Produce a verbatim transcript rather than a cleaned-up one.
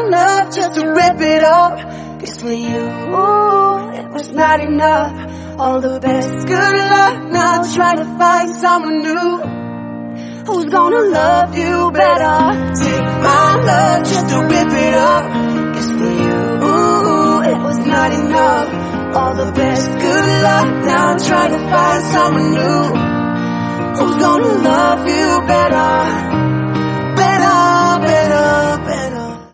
love just to rip it up. Cause for you, it was not enough. All the best, good luck. Now try to find someone new who's gonna love you better. Take my love just to rip it up. Cause for you, it was not enough. All the best, good luck. Now try to find someone new who's gonna love you better.